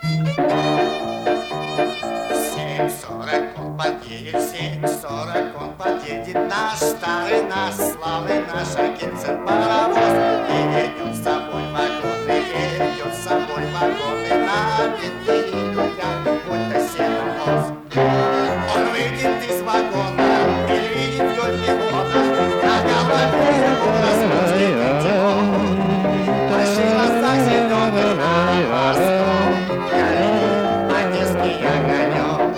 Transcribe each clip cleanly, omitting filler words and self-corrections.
7:40 он подъедет, 7:40 он подъедет. Наш старый, наш славный, наш Агинцев паровоз. И ведет с собой вагоны, ведет с собой вагоны. Набитые людьми, будто сенокос. Он выйдет из вагона и видит вдоль пилота. На голове его роскошный котелок. Большие глаза зеленых на восток. Горит одесский огонек.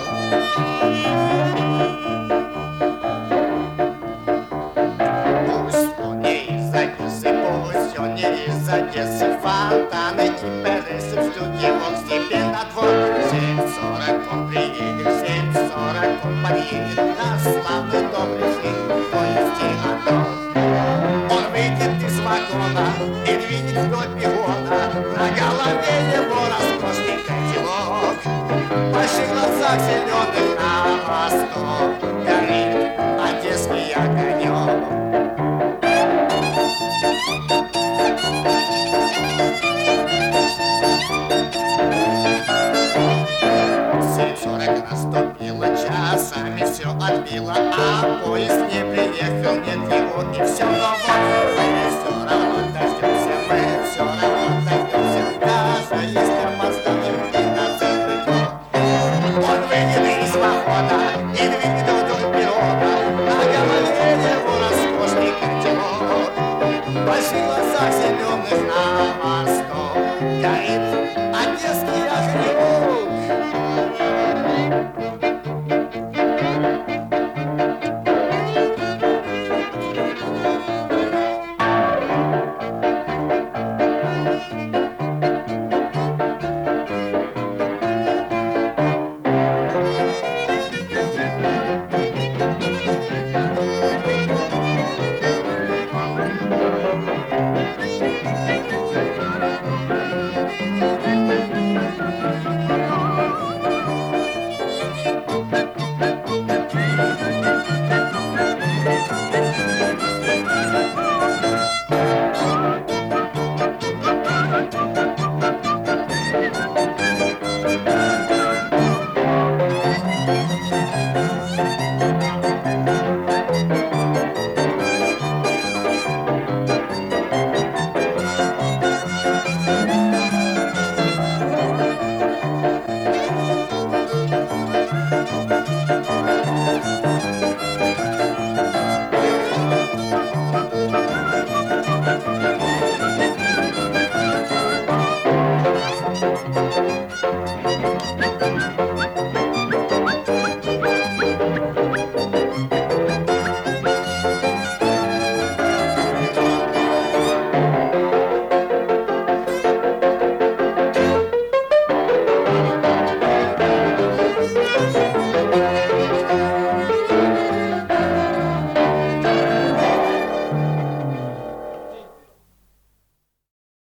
Пусть он не из Одессы, пусть он не из Одессы. Фонтаны и Пересы ждут его к себе на двор. 7:40 он приедет, 7:40 он подъедет. Наш славный добрый сын, то есть Иванов. Он выйдет из вагона и видит вдоль пилота. На голове его роскошный котелок. В больших глазах зеленых на восток горит одесский огонек. Наступило, часами все отбило, а поезд не приехал, нет его, и все равно. Мы все равно дождемся, мы все равно дождемся, даже если опоздаем и на целый год. Он выйдет из вагона и двинет вдоль перрона, на голове его роскошный котелок. В больших глазах зеленых на восток горит одесский огонек.